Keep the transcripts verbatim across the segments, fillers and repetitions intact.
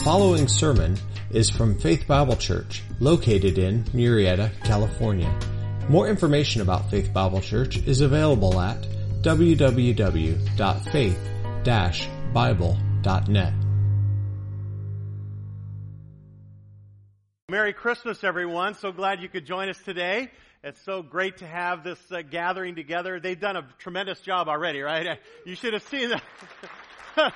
following sermon is from Faith Bible Church, located in Murrieta, California. More information about Faith Bible Church is available at w w w dot faith dash bible dot net. Merry Christmas, everyone. So glad you could join us today. It's so great to have this uh, gathering together. They've done a tremendous job already, right? You should have seen the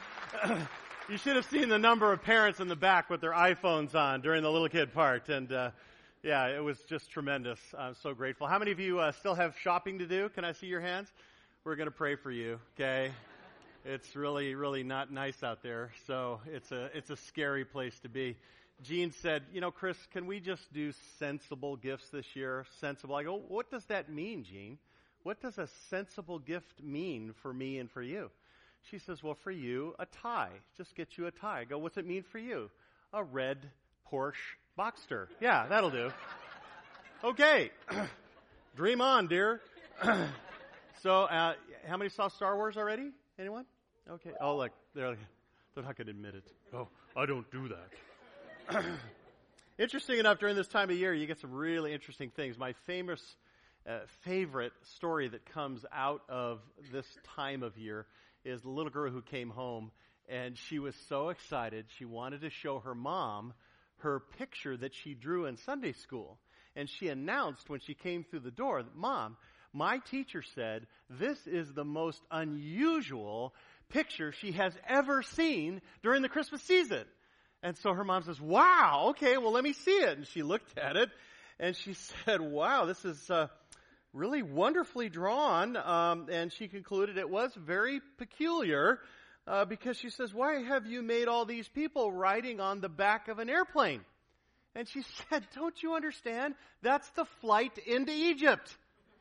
you should have seen the number of parents in the back with their iPhones on during the little kid part. And uh, yeah, it was just tremendous. I'm so grateful. How many of you uh, still have shopping to do? Can I see your hands? We're going to pray for you, okay? It's really, really not nice out there. So it's a it's a scary place to be. Jean said, you know, Chris, can we just do sensible gifts this year? Sensible. I go, what does that mean, Jean? What does a sensible gift mean for me and for you? She says, well, for you, a tie. Just get you a tie. I go, what's it mean for you? A red Porsche Boxster. Yeah, that'll do. Okay. Dream on, dear. So, uh, how many saw Star Wars already? Anyone? Okay. Oh, look, they're, they're not going to admit it. Oh, I don't do that. Interesting enough, during this time of year, you get some really interesting things. My famous, uh, favorite story that comes out of this time of year is the little girl who came home, and she was so excited. She wanted to show her mom her picture that she drew in Sunday school. And she announced when she came through the door that, Mom, my teacher said this is the most unusual picture she has ever seen during the Christmas season. And so her mom says, wow, okay, well, let me see it. And she looked at it, and she said, wow, this is uh, really wonderfully drawn. Um, and she concluded it was very peculiar uh, because she says, why have you made all these people riding on the back of an airplane? And she said, don't you understand? That's the flight into Egypt.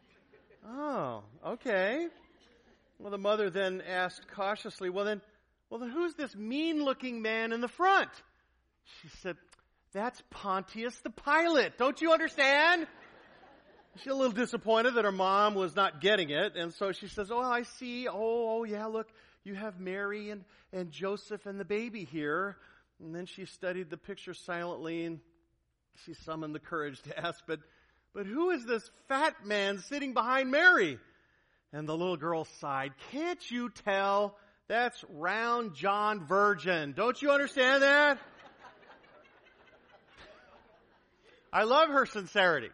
Oh, okay. Well, the mother then asked cautiously, well, then, well, then who's this mean-looking man in the front? She said, that's Pontius the Pilate. Don't you understand? She's a little disappointed that her mom was not getting it. And so she says, oh, I see. Oh, oh yeah, look, you have Mary and, and Joseph and the baby here. And then she studied the picture silently, and she summoned the courage to ask, but, but who is this fat man sitting behind Mary? And the little girl sighed, can't you tell? That's round John Virgin. Don't you understand that? I love her sincerity.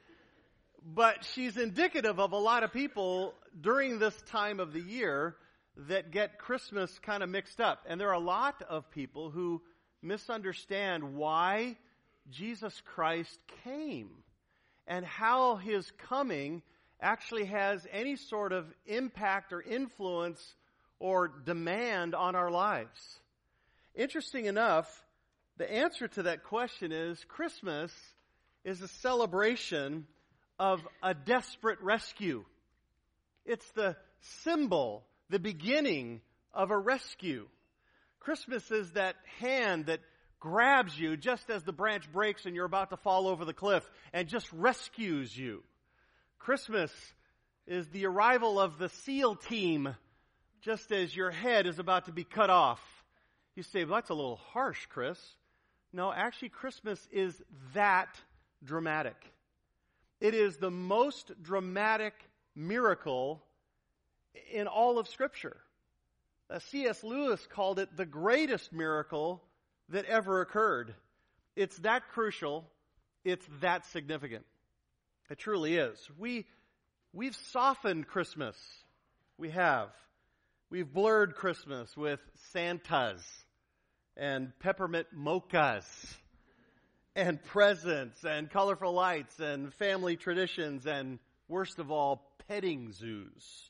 But she's indicative of a lot of people during this time of the year that get Christmas kind of mixed up. And there are a lot of people who misunderstand why Jesus Christ came and how his coming actually has any sort of impact or influence or demand on our lives. Interesting enough, the answer to that question is Christmas is a celebration of a desperate rescue. It's the symbol, the beginning of a rescue. Christmas is that hand that grabs you just as the branch breaks and you're about to fall over the cliff and just rescues you. Christmas is the arrival of the SEAL team just as your head is about to be cut off. You say, well, that's a little harsh, Chris. No, actually, Christmas is that dramatic. It is the most dramatic miracle in all of Scripture. Uh, C S Lewis called it the greatest miracle that ever occurred. It's that crucial. It's that significant. It truly is. We, we've softened Christmas. We have. We've blurred Christmas with Santas and peppermint mochas and presents and colorful lights and family traditions and, worst of all, petting zoos.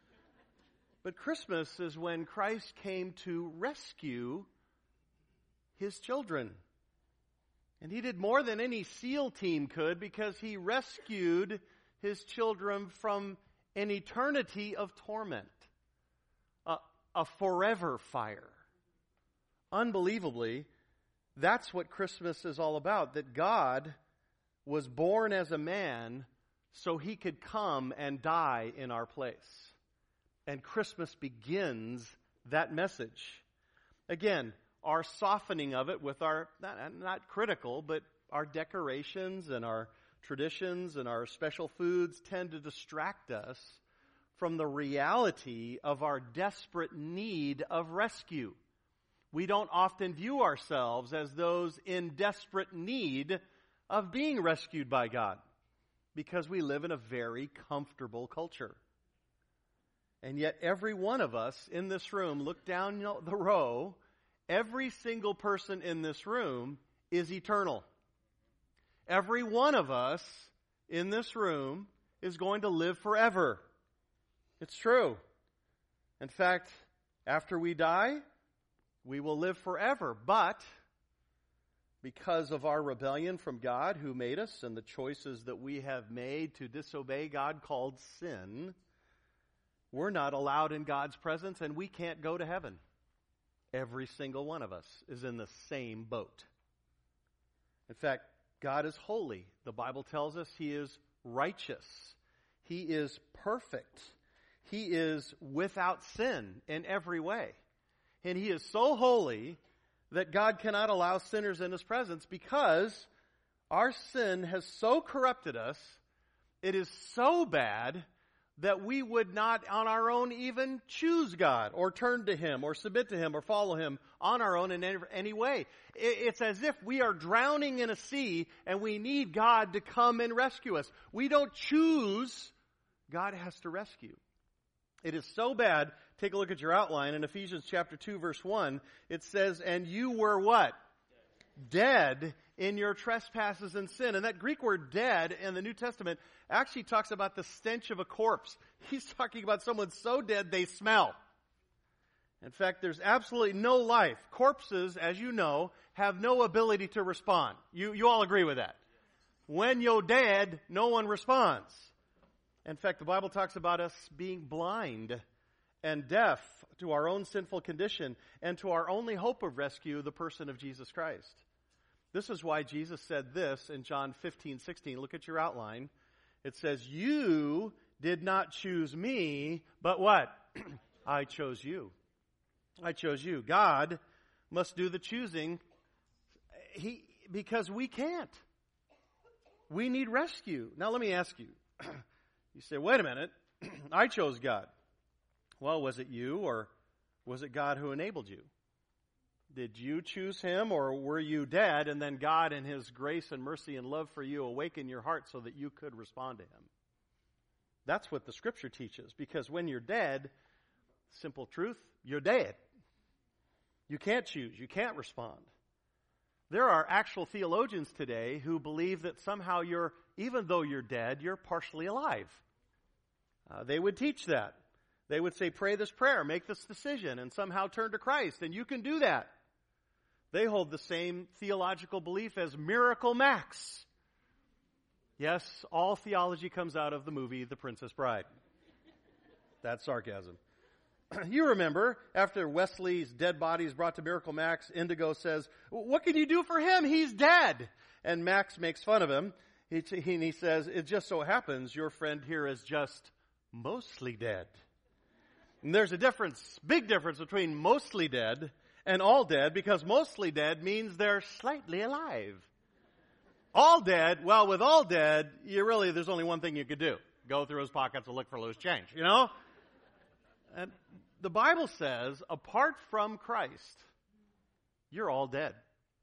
But Christmas is when Christ came to rescue his children. And he did more than any SEAL team could because he rescued his children from an eternity of torment. A, a forever fire. Unbelievably, that's what Christmas is all about. That God was born as a man so he could come and die in our place. And Christmas begins that message. Again, our softening of it with our, not, not critical, but our decorations and our traditions and our special foods tend to distract us from the reality of our desperate need of rescue. We don't often view ourselves as those in desperate need of being rescued by God because we live in a very comfortable culture. And yet every one of us in this room, look down the row, every single person in this room is eternal. Every one of us in this room is going to live forever. It's true. In fact, after we die, we will live forever. But because of our rebellion from God who made us and the choices that we have made to disobey God called sin, we're not allowed in God's presence and we can't go to heaven. Every single one of us is in the same boat. In fact, God is holy. The Bible tells us He is righteous. He is perfect. He is without sin in every way. And He is so holy that God cannot allow sinners in His presence because our sin has so corrupted us, it is so bad that we would not on our own even choose God or turn to Him or submit to Him or follow Him on our own in any way. It's as if we are drowning in a sea and we need God to come and rescue us. We don't choose. God has to rescue. It is so bad. Take a look at your outline. In Ephesians chapter two, verse one, it says, and you were what? Dead. Dead in your trespasses and sin. And that Greek word dead in the New Testament actually talks about the stench of a corpse. He's talking about someone so dead they smell. In fact, there's absolutely no life. Corpses, as you know, have no ability to respond. You, you all agree with that? When you're dead, no one responds. In fact, the Bible talks about us being blind and deaf to our own sinful condition and to our only hope of rescue, the person of Jesus Christ. This is why Jesus said this in John fifteen sixteen. Look at your outline. It says, you did not choose me, but what? I chose you. I chose you. God must do the choosing he, because we can't. We need rescue. Now let me ask you. You say, wait a minute. I chose God. Well, was it you or was it God who enabled you? Did you choose Him or were you dead and then God in His grace and mercy and love for you awakened your heart so that you could respond to Him? That's what the Scripture teaches, because when you're dead, simple truth, you're dead. You can't choose. You can't respond. There are actual theologians today who believe that somehow you're, even though you're dead, you're partially alive. Uh, they would teach that. They would say, pray this prayer, make this decision, and somehow turn to Christ, and you can do that. They hold the same theological belief as Miracle Max. Yes, all theology comes out of the movie The Princess Bride. That's sarcasm. You remember, after Wesley's dead body is brought to Miracle Max, Indigo says, what can you do for him? He's dead. And Max makes fun of him. He, he, he says, it just so happens your friend here is just mostly dead. And there's a difference, big difference between mostly dead and all dead, because mostly dead means they're slightly alive. All dead, well, with all dead, you really, there's only one thing you could do. Go through his pockets and look for loose change, you know? And the Bible says, apart from Christ, you're all dead.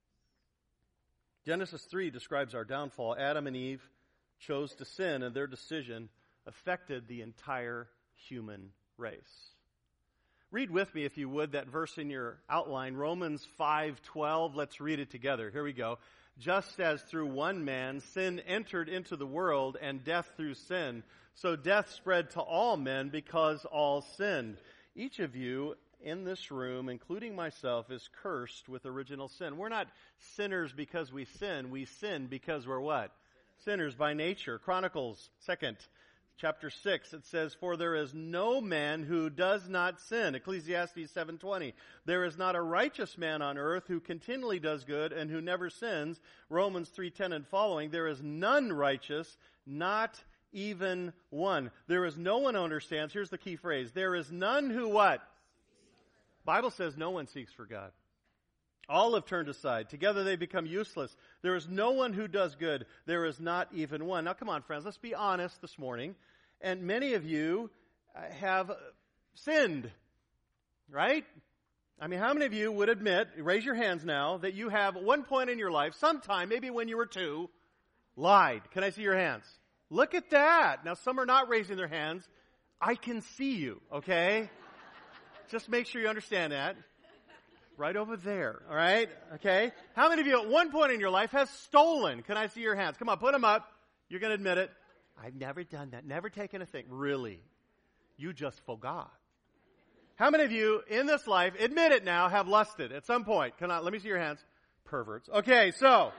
Genesis three describes our downfall. Adam and Eve chose to sin, and their decision affected the entire human race. Read with me, if you would, that verse in your outline, Romans five twelve. Let's read it together. Here we go. Just as through one man sin entered into the world, and death through sin, so death spread to all men because all sinned. Each of you in this room, including myself, is cursed with original sin. We're not sinners because we sin. We sin because we're what? Sinners by nature. Chronicles, second chapter six, it says, for there is no man who does not sin. Ecclesiastes seven twenty. There is not a righteous man on earth who continually does good and who never sins. Romans three ten and following. There is none righteous, not even one. There is no one who understands. Here's the key phrase. There is none who what? Bible says no one seeks for God. All have turned aside. Together they become useless. There is no one who does good. There is not even one. Now come on, friends, let's be honest this morning. And many of you have sinned, right? I mean, how many of you would admit, raise your hands now, that you have at one point in your life, sometime, maybe when you were two, lied? Can I see your hands? Look at that. Now some are not raising their hands. I can see you, okay? Just make sure you understand that. Right over there, all right? Okay? How many of you at one point in your life has stolen? Can I see your hands? Come on, put them up. You're going to admit it. I've never done that. Never taken a thing. Really? You just forgot. How many of you in this life, admit it now, have lusted at some point? Can I, let me see your hands. Perverts. Okay, so,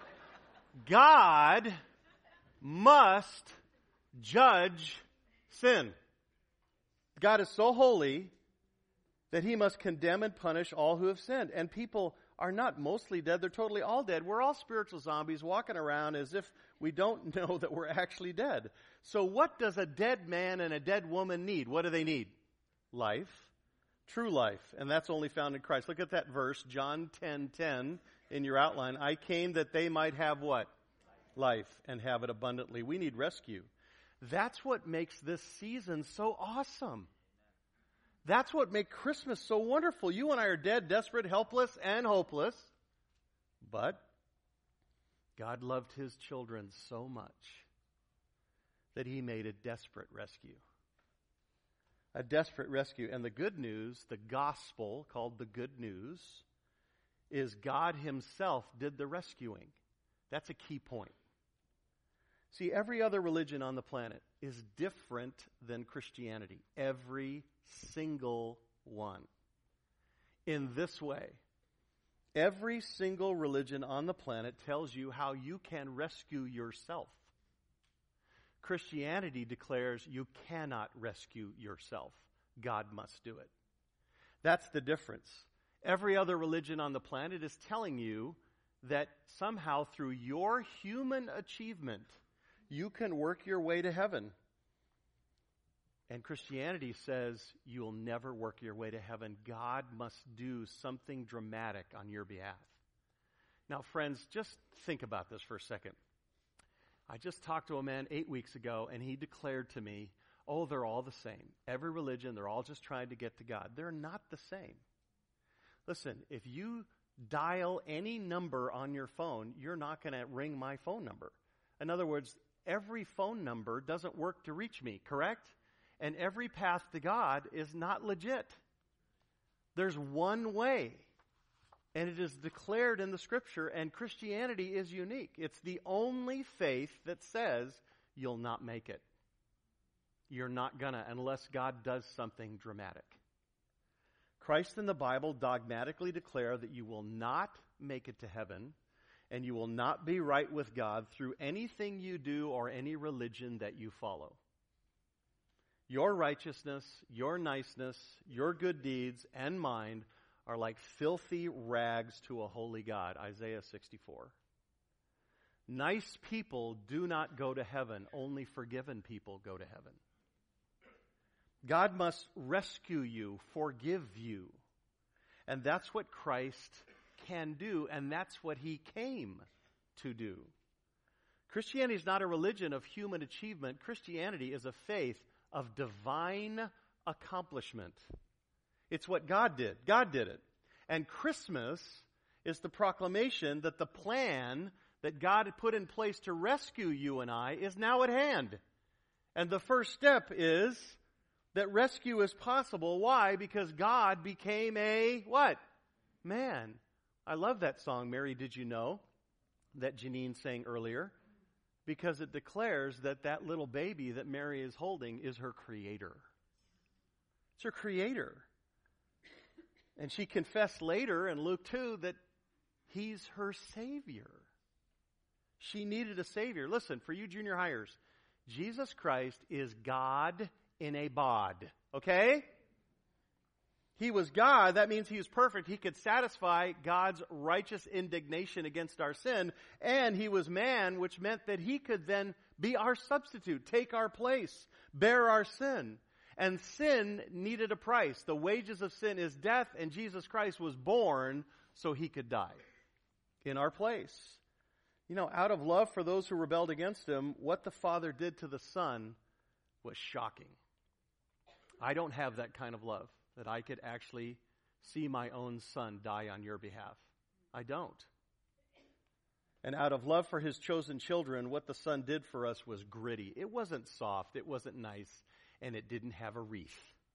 God must judge sin. God is so holy that he must condemn and punish all who have sinned. And people are not mostly dead, they're totally all dead. We're all spiritual zombies walking around as if we don't know that we're actually dead. So what does a dead man and a dead woman need? What do they need? Life. True life. And that's only found in Christ. Look at that verse, John ten ten in your outline. I came that they might have what? Life, and have it abundantly. We need rescue. That's what makes this season so awesome. That's what makes Christmas so wonderful. You and I are dead, desperate, helpless, and hopeless. But God loved his children so much that he made a desperate rescue. A desperate rescue. And the good news, the gospel called the good news, is God himself did the rescuing. That's a key point. See, every other religion on the planet is different than Christianity. Every single one. In this way, every single religion on the planet tells you how you can rescue yourself. Christianity declares you cannot rescue yourself. God must do it. That's the difference. Every other religion on the planet is telling you that somehow through your human achievement, you can work your way to heaven. And Christianity says you'll never work your way to heaven. God must do something dramatic on your behalf. Now, friends, just think about this for a second. I just talked to a man eight weeks ago, and he declared to me, oh, they're all the same. Every religion, they're all just trying to get to God. They're not the same. Listen, if you dial any number on your phone, you're not going to ring my phone number. In other words, every phone number doesn't work to reach me, correct? And every path to God is not legit. There's one way. And it is declared in the Scripture, and Christianity is unique. It's the only faith that says you'll not make it. You're not gonna unless God does something dramatic. Christ and the Bible dogmatically declare that you will not make it to heaven, and you will not be right with God through anything you do or any religion that you follow. Your righteousness, your niceness, your good deeds, and mine are like filthy rags to a holy God. Isaiah sixty-four. Nice people do not go to heaven. Only forgiven people go to heaven. God must rescue you, forgive you. And that's what Christ can do, and that's what he came to do. Christianity is not a religion of human achievement. Christianity is a faith of divine accomplishment. It's what God did. God did it. And Christmas is the proclamation that the plan that God had put in place to rescue you and I is now at hand. And the first step is that rescue is possible. Why? Because God became a, what? Man. I love that song, Mary, Did You Know? That Janine sang earlier. Because it declares that that little baby that Mary is holding is her creator. It's her creator. And she confessed later in Luke two that he's her Savior. She needed a Savior. Listen, for you junior hires, Jesus Christ is God in a bod. Okay? He was God. That means he was perfect. He could satisfy God's righteous indignation against our sin. And he was man, which meant that he could then be our substitute, take our place, bear our sin. And sin needed a price. The wages of sin is death, and Jesus Christ was born so he could die in our place. You know, out of love for those who rebelled against him, what the Father did to the Son was shocking. I don't have that kind of love, that I could actually see my own Son die on your behalf. I don't. And out of love for his chosen children, what the Son did for us was gritty. It wasn't soft, it wasn't nice, and it didn't have a wreath.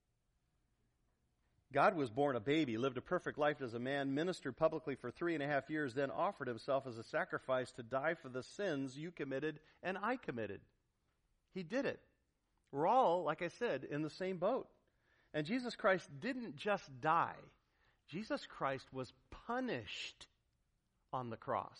God was born a baby, lived a perfect life as a man, ministered publicly for three and a half years, then offered himself as a sacrifice to die for the sins you committed and I committed. He did it. We're all, like I said, in the same boat. And Jesus Christ didn't just die. Jesus Christ was punished on the cross.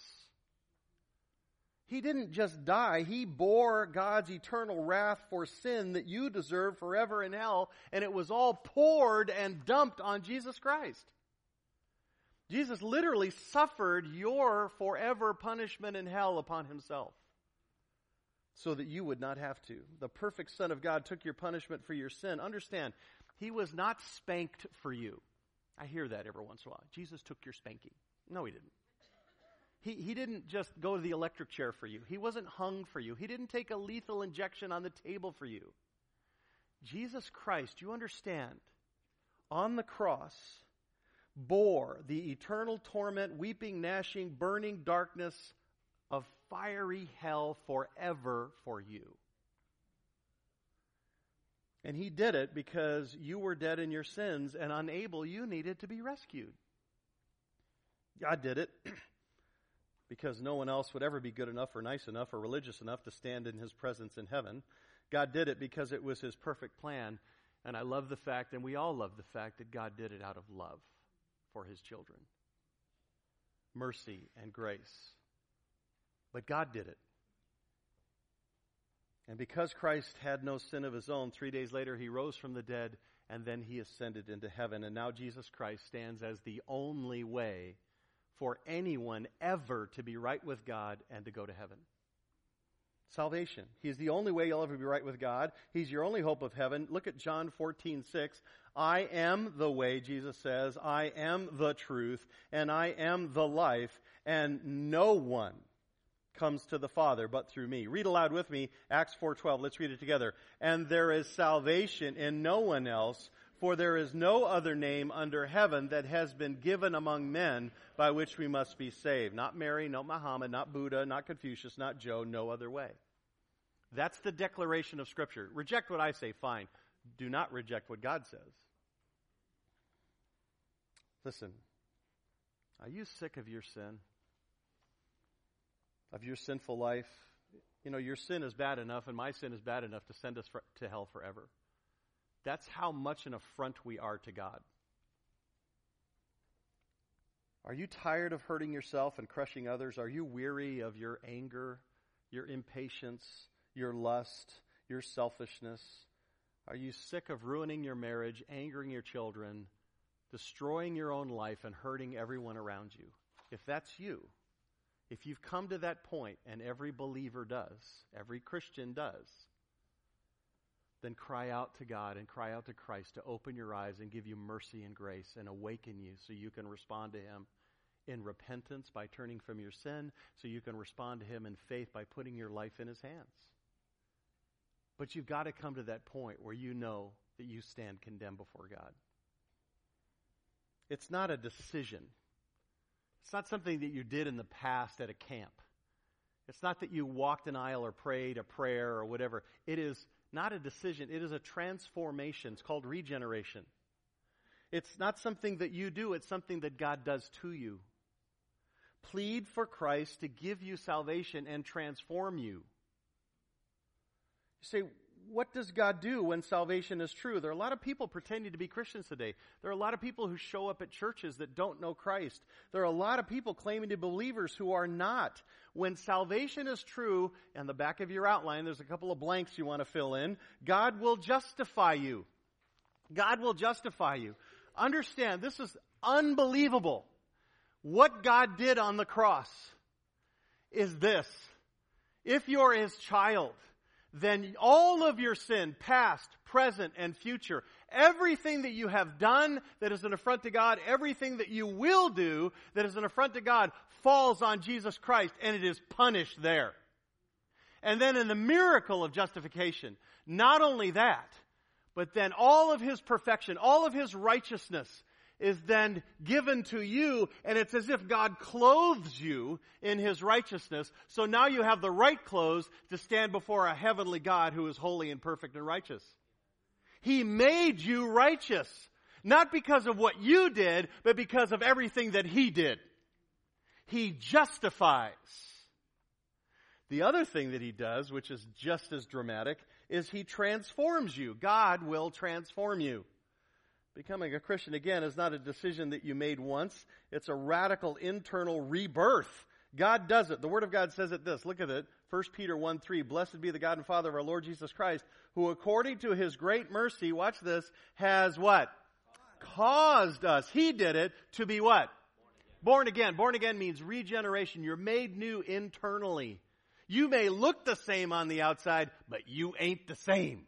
He didn't just die. He bore God's eternal wrath for sin that you deserve forever in hell, and it was all poured and dumped on Jesus Christ. Jesus literally suffered your forever punishment in hell upon himself so that you would not have to. The perfect Son of God took your punishment for your sin. Understand, he was not spanked for you. I hear that every once in a while. Jesus took your spanking. No, he didn't. He, he didn't just go to the electric chair for you. He wasn't hung for you. He didn't take a lethal injection on the table for you. Jesus Christ, you understand, on the cross, bore the eternal torment, weeping, gnashing, burning darkness of fiery hell forever for you. And he did it because you were dead in your sins and unable, you needed to be rescued. God did it because no one else would ever be good enough or nice enough or religious enough to stand in his presence in heaven. God did it because it was his perfect plan. And I love the fact, and we all love the fact, that God did it out of love for his children. Mercy and grace. But God did it. And because Christ had no sin of his own, three days later he rose from the dead, and then he ascended into heaven. And now Jesus Christ stands as the only way for anyone ever to be right with God and to go to heaven. Salvation. He's the only way you'll ever be right with God. He's your only hope of heaven. Look at John fourteen six. I am the way, Jesus says. I am the truth, and I am the life, and no one comes to the Father but through me. Read aloud with me Acts four twelve. Let's read it together. And there is salvation in no one else, for there is no other name under heaven that has been given among men by which we must be saved. Not Mary, not Muhammad, not Buddha, not Confucius, not Joe, no other way. That's the declaration of Scripture. Reject what I say, fine. Do not reject what God says. Listen, are you sick of your sin? Of your sinful life? You know, your sin is bad enough, and my sin is bad enough to send us for, to hell forever. That's how much an affront we are to God. Are you tired of hurting yourself and crushing others? Are you weary of your anger, your impatience, your lust, your selfishness? Are you sick of ruining your marriage, angering your children, destroying your own life, and hurting everyone around you? If that's you, if you've come to that point, and every believer does, every Christian does, then cry out to God and cry out to Christ to open your eyes and give you mercy and grace and awaken you so you can respond to him in repentance by turning from your sin, so you can respond to him in faith by putting your life in his hands. But you've got to come to that point where you know that you stand condemned before God. It's not a decision. It's not something that you did in the past at a camp. It's not that you walked an aisle or prayed a prayer or whatever. It is not a decision. It is a transformation. It's called regeneration. It's not something that you do. It's something that God does to you. Plead for Christ to give you salvation and transform you. You say, what does God do when salvation is true? There are a lot of people pretending to be Christians today. There are a lot of people who show up at churches that don't know Christ. There are a lot of people claiming to be believers who are not. When salvation is true, on the back of your outline, there's a couple of blanks you want to fill in. God will justify you. God will justify you. Understand, this is unbelievable. What God did on the cross is this. If you're his child, then all of your sin, past, present, and future, everything that you have done that is an affront to God, everything that you will do that is an affront to God, falls on Jesus Christ, and it is punished there. And then in the miracle of justification, not only that, but then all of His perfection, all of His righteousness is then given to you, and it's as if God clothes you in His righteousness. So now you have the right clothes to stand before a heavenly God who is holy and perfect and righteous. He made you righteous, not because of what you did, but because of everything that He did. He justifies. The other thing that He does, which is just as dramatic, is He transforms you. God will transform you. Becoming a Christian, again, is not a decision that you made once. It's a radical internal rebirth. God does it. The Word of God says it this. Look at it. First Peter one three. Blessed be the God and Father of our Lord Jesus Christ, who according to His great mercy, watch this, has what? Caused us. He did it to be what? Born again. Born again means regeneration. You're made new internally. You may look the same on the outside, but you ain't the same.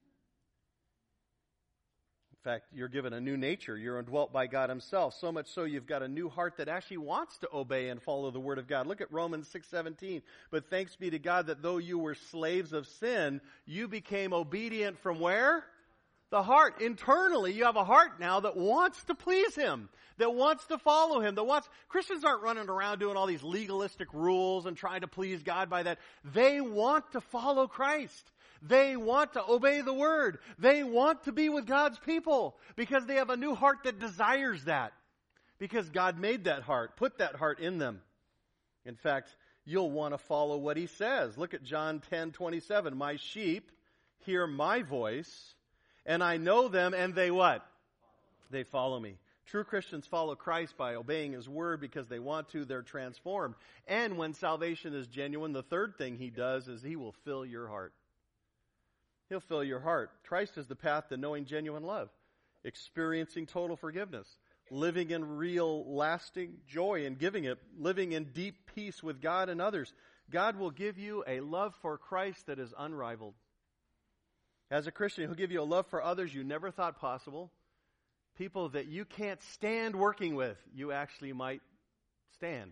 In fact, you're given a new nature. You're indwelt by God Himself. So much so you've got a new heart that actually wants to obey and follow the Word of God. Look at Romans six seventeen. But thanks be to God that though you were slaves of sin, you became obedient from where? The heart. Internally, you have a heart now that wants to please Him, that wants to follow Him, that wants... Christians aren't running around doing all these legalistic rules and trying to please God by that. They want to follow Christ. They want to obey the Word. They want to be with God's people because they have a new heart that desires that. Because God made that heart, put that heart in them. In fact, you'll want to follow what He says. Look at John ten twenty-seven. My sheep hear my voice, and I know them, and they what? They follow me. True Christians follow Christ by obeying His Word because they want to. They're transformed. And when salvation is genuine, the third thing He does is He will fill your heart. He'll fill your heart. Christ is the path to knowing genuine love, experiencing total forgiveness, living in real lasting joy and giving it, living in deep peace with God and others. God will give you a love for Christ that is unrivaled. As a Christian, He'll give you a love for others you never thought possible. People that you can't stand working with, you actually might stand.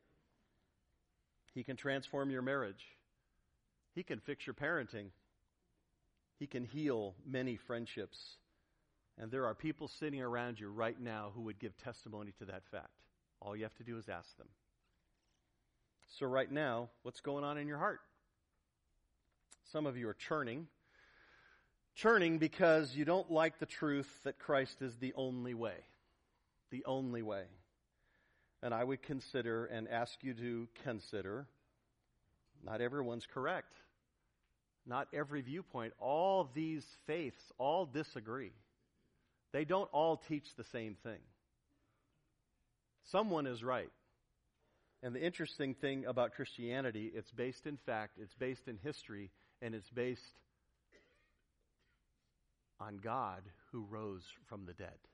He can transform your marriage. He can fix your parenting. He can heal many friendships. And there are people sitting around you right now who would give testimony to that fact. All you have to do is ask them. So right now, what's going on in your heart? Some of you are churning. Churning because you don't like the truth that Christ is the only way. The only way. And I would consider and ask you to consider, not everyone's correct. Not every viewpoint. All these faiths all disagree. They don't all teach the same thing. Someone is right. And the interesting thing about Christianity, it's based in fact, it's based in history, and it's based on God who rose from the dead.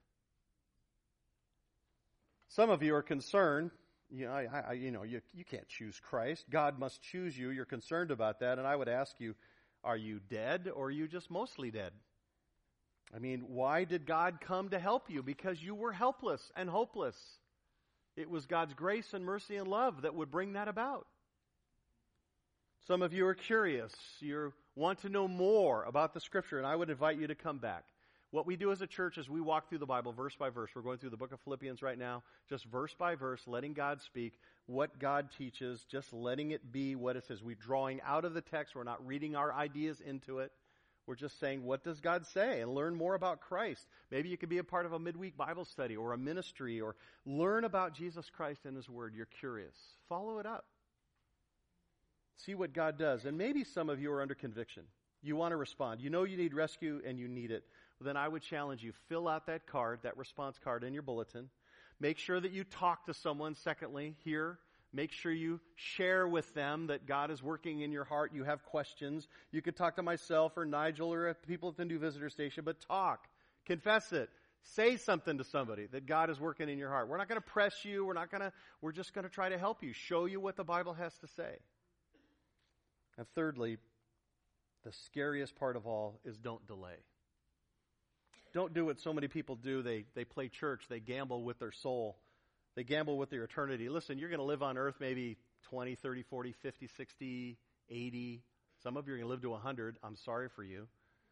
Some of you are concerned. You know, I, I, you know, you, you can't choose Christ. God must choose you. You're concerned about that. And I would ask you, are you dead or are you just mostly dead? I mean, why did God come to help you? Because you were helpless and hopeless. It was God's grace and mercy and love that would bring that about. Some of you are curious. You want to know more about the Scripture, and I would invite you to come back. What we do as a church is we walk through the Bible verse by verse. We're going through the book of Philippians right now, just verse by verse, letting God speak, what God teaches, just letting it be what it says. We're drawing out of the text. We're not reading our ideas into it. We're just saying, what does God say? And learn more about Christ. Maybe you could be a part of a midweek Bible study or a ministry or learn about Jesus Christ and His Word. You're curious. Follow it up. See what God does. And maybe some of you are under conviction. You want to respond. You know you need rescue and you need it. Well, then I would challenge you, fill out that card, that response card in your bulletin. Make sure that you talk to someone, secondly, here. Make sure you share with them that God is working in your heart. You have questions. You could talk to myself or Nigel or people at the New Visitor Station, but talk. Confess it. Say something to somebody that God is working in your heart. We're not going to press you. We're not going to, we're just going to try to help you, show you what the Bible has to say. And thirdly, the scariest part of all is don't delay. Don't do what so many people do. They they play church. They gamble with their soul. They gamble with their eternity. Listen, you're going to live on earth maybe twenty, thirty, forty, fifty, sixty, eighty. Some of you are going to live to one hundred. I'm sorry for you.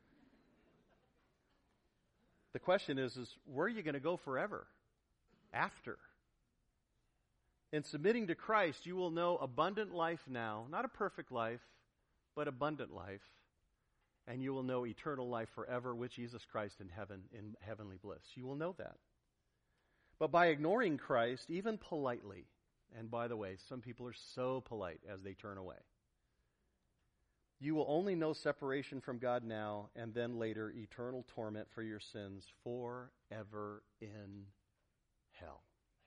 The question is, is where are you going to go forever? After. In submitting to Christ, you will know abundant life now. Not a perfect life, but abundant life. And you will know eternal life forever with Jesus Christ in heaven, in heavenly bliss. You will know that. But by ignoring Christ, even politely, and by the way, some people are so polite as they turn away, you will only know separation from God now, and then later eternal torment for your sins forever in hell.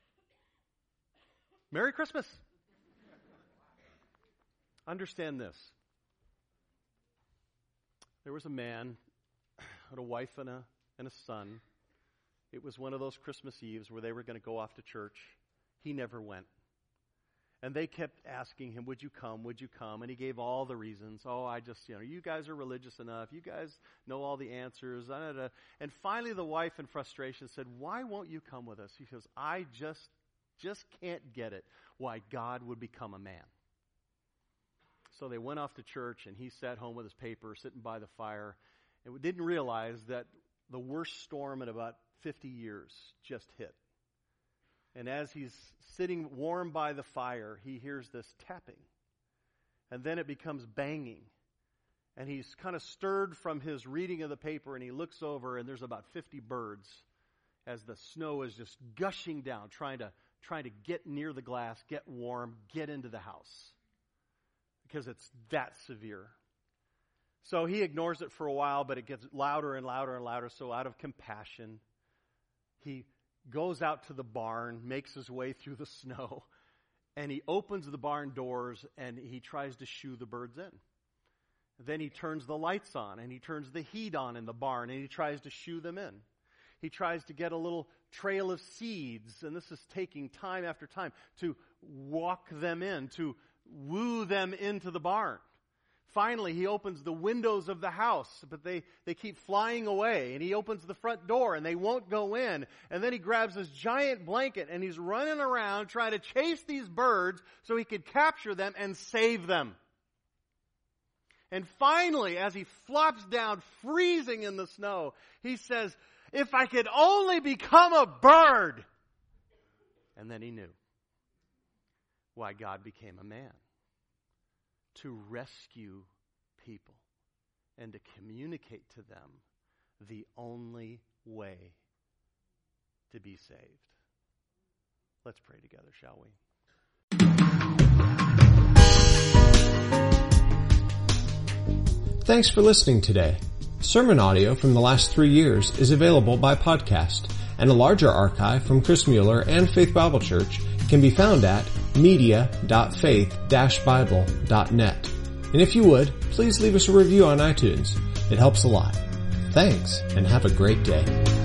Merry Christmas. Understand this. There was a man, had a wife and a, and a son. It was one of those Christmas Eves where they were going to go off to church. He never went. And they kept asking him, would you come, would you come? And he gave all the reasons. Oh, I just, you know, you guys are religious enough. You guys know all the answers. And finally the wife in frustration said, why won't you come with us? He says, I just, just can't get it why God would become a man. So they went off to church, and he sat home with his paper, sitting by the fire, and didn't realize that the worst storm in about fifty years just hit. And as he's sitting warm by the fire, he hears this tapping. And then it becomes banging. And he's kind of stirred from his reading of the paper, and he looks over, and there's about fifty birds as the snow is just gushing down, trying to, trying to get near the glass, get warm, get into the house. Because it's that severe. So he ignores it for a while, but it gets louder and louder and louder. So out of compassion, he goes out to the barn, makes his way through the snow, and he opens the barn doors, and he tries to shoo the birds in. Then he turns the lights on, and he turns the heat on in the barn, and he tries to shoo them in. He tries to get a little trail of seeds, and this is taking time after time, to walk them in, to woo them into the barn. Finally, he opens the windows of the house, but they, they keep flying away. And he opens the front door, and they won't go in. And then he grabs this giant blanket, and he's running around trying to chase these birds so he could capture them and save them. And finally, as he flops down, freezing in the snow, he says, if I could only become a bird. And then he knew why God became a man. To rescue people and to communicate to them the only way to be saved. Let's pray together, shall we? Thanks for listening today. Sermon audio from the last three years is available by podcast, and a larger archive from Chris Mueller and Faith Bible Church can be found at media dot faith dash bible dot net. And if you would, please leave us a review on iTunes. It helps a lot. Thanks, and have a great day.